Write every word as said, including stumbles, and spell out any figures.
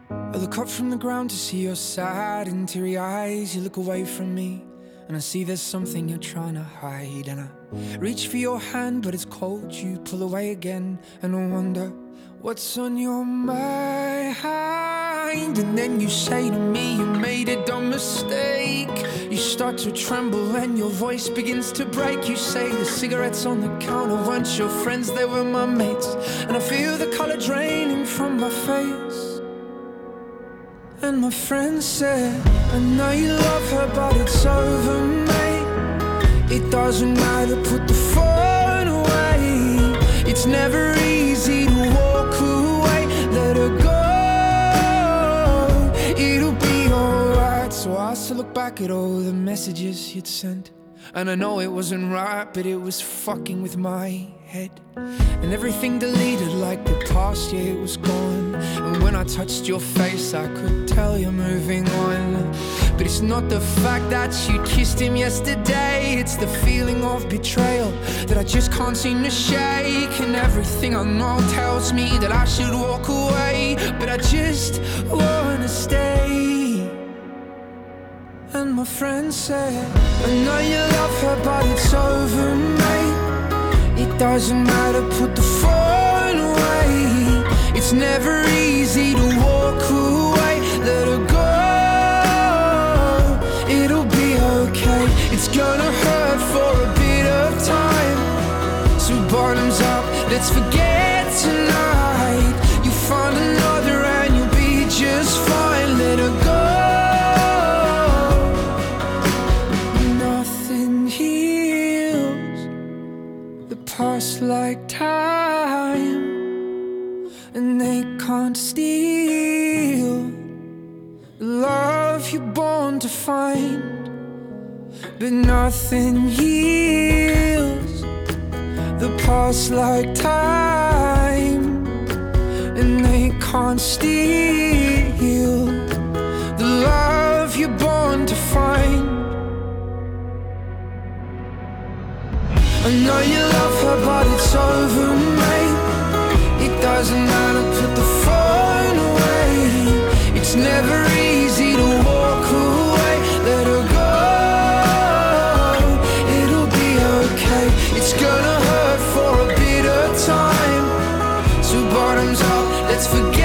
I look up from the ground to see your sad and teary eyes. You look away from me and I see there's something you're trying to hide. And I reach for your hand but it's cold. You pull away again and I wonder what's on your mind. And then you say to me you made a dumb mistake. You start to tremble and your voice begins to break. You say the cigarettes on the counter weren't your friends, they were my mates. And I feel the color draining from my face. And my friend said, I know you love her but it's over, mate. It doesn't matter, put the phone away. It's never easy to walk away. Let her go, it'll be alright. So I still look back at all the messages you'd sent, and I know it wasn't right, but it was fucking with my head. And everything deleted like the past, yeah, it was gone. And when I touched your face, I could tell you're moving on. But it's not the fact that you kissed him yesterday, it's the feeling of betrayal that I just can't seem to shake. And everything I know tells me that I should walk away, but I just wanna stay. And my friend said, I know you love her but it's over, mate. It doesn't matter, put the phone away. It's never easy to walk away. Let her go, it'll be okay. It's gonna hurt for a bit of time. So bottoms up, let's forget tonight. You find another and you'll be just fine. Let her go. Past like time, and they can't steal the love you're born to find. But nothing heals the past like time, and they can't steal the love you're born to find. I know you love her but it's over, mate. It doesn't matter, put the phone away. It's never easy to walk away. Let her go, it'll be okay. It's gonna hurt for a bit of time. So bottoms up, let's forget